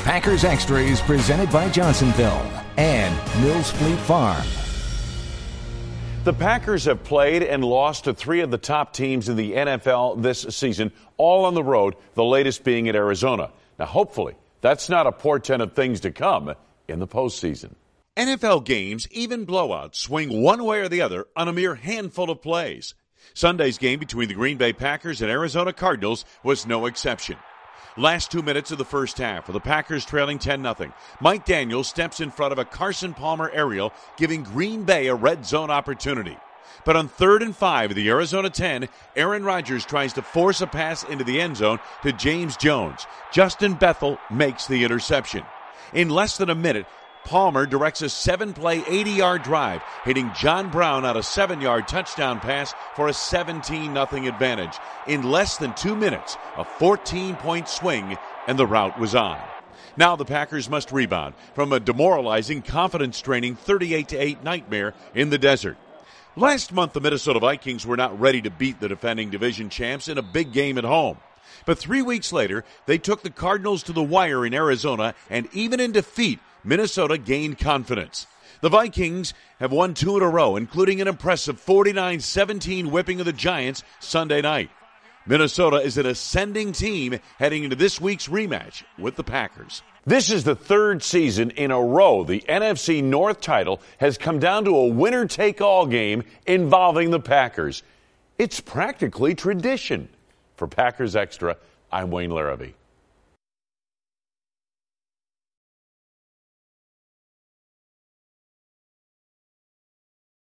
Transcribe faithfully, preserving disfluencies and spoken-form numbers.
Packers Extra is presented by Johnsonville and Mills Fleet Farm. The Packers have played and lost to three of the top teams in the N F L this season, all on the road, the latest being at Arizona. Now, hopefully, that's not a portent of things to come in the postseason. N F L games, even blowouts, swing one way or the other on a mere handful of plays. Sunday's game between the Green Bay Packers and Arizona Cardinals was no exception. Last two minutes of the first half, with the Packers trailing ten nothing. Mike Daniels steps in front of a Carson Palmer aerial, giving Green Bay a red zone opportunity. But on third and five of the Arizona ten, Aaron Rodgers tries to force a pass into the end zone to James Jones. Justin Bethel makes the interception. In less than a minute, Palmer directs a seven-play, eighty-yard drive, hitting John Brown on a seven-yard touchdown pass for a seventeen nothing advantage. In less than two minutes, a fourteen-point swing, and the rout was on. Now the Packers must rebound from a demoralizing, confidence-draining thirty-eight to eight nightmare in the desert. Last month, the Minnesota Vikings were not ready to beat the defending division champs in a big game at home. But three weeks later, they took the Cardinals to the wire in Arizona, and even in defeat, Minnesota gained confidence. The Vikings have won two in a row, including an impressive forty-nine seventeen whipping of the Giants Sunday night. Minnesota is an ascending team heading into this week's rematch with the Packers. This is the third season in a row the N F C North title has come down to a winner-take-all game involving the Packers. It's practically tradition. For Packers Extra, I'm Wayne Larrivee.